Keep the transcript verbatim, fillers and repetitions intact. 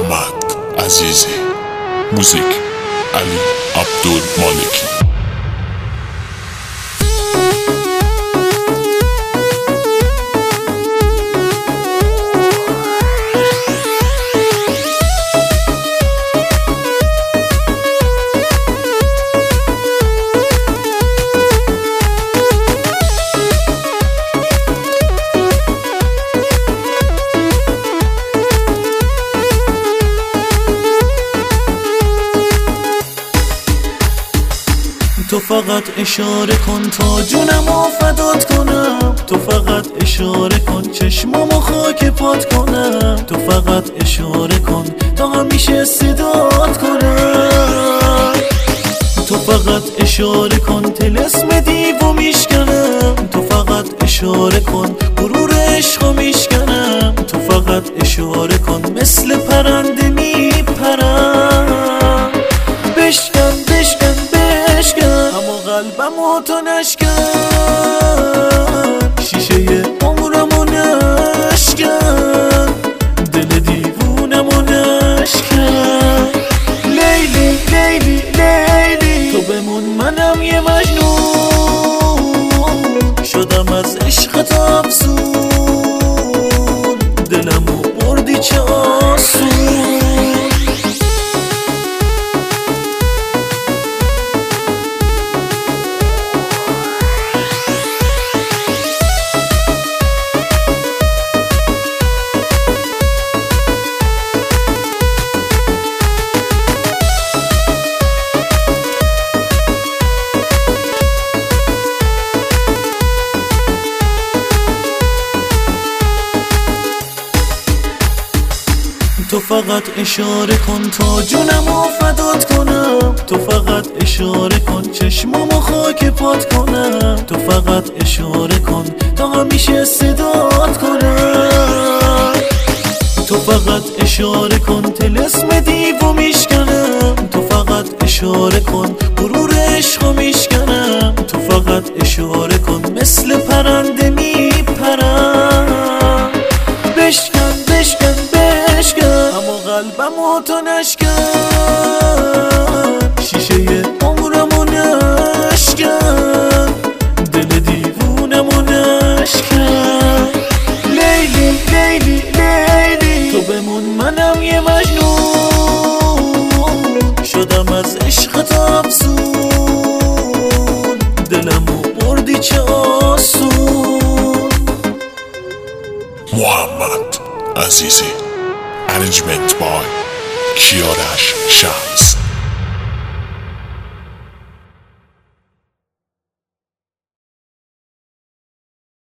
محمد عزیزی. موزیک علی عبدالمالکی. تو فقط اشاره کن تا جونمو فدات کنم، تو فقط اشاره کن چشمامو خاک پات کنم، تو فقط اشاره کن تا همیشه صدات کنم، تو فقط اشاره کن طلسم دیو میشکنم، تو فقط اشاره کن غرور عشقو میشکنم، تو فقط اشاره کن مثل پرنده میپرم. بشکن بشکن اما قلبمو تو نشکن، شیشه عمرمو نشکن، دل دیوونمو نشکن. لیلی لیلی لیلی تو بمون منم یه مجنون، شدم از عشقت افسون، دلمو بردی چه آسون. تو فقط اشاره کن تا جونمو فدات کنم، تو فقط اشاره کن چشمامو خاک پات کنم، تو فقط اشاره کن تا همیشه صدات کنم، تو فقط اشاره کن طلسم دیو میشکنم، تو فقط اشاره کن غرور عشقو میشکنم، تو فقط اشاره کن مثل پرنده میپرم. بشکن بشکن اما قلبمو تو نشکن، شیشه عمرمو نشکن، دل دیوونمو نشکن. لیلی لیلی لیلی تو بمون منم یه مجنون، شدم از عشقت افسون، دلمو بردی چه آسون. محمد عزیزی. Arrangement by Kiarash Shams.